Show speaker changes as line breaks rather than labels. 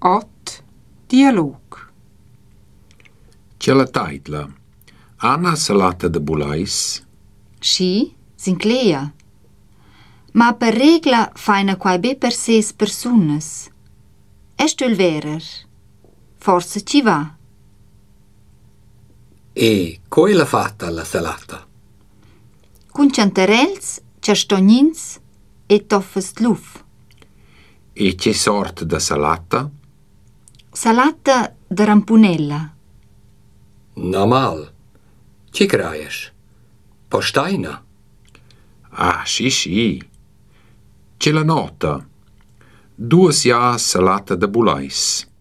8. Dialog.
C'è la taitla. Anna salata de bulais.
Sì, s'incleia. Ma per regla faina quai be per ses persunas. Est il verer? Forse ci va.
E come l'ha fatta la salata?
Cun ciantarels, ciastognins e toffes d'luf.
E c'è sort de salata?
Salata de rampunella.
Normal. Ci craies? Postaina?
Ah, sì. C'è la nota. 2 ja salata de bulais.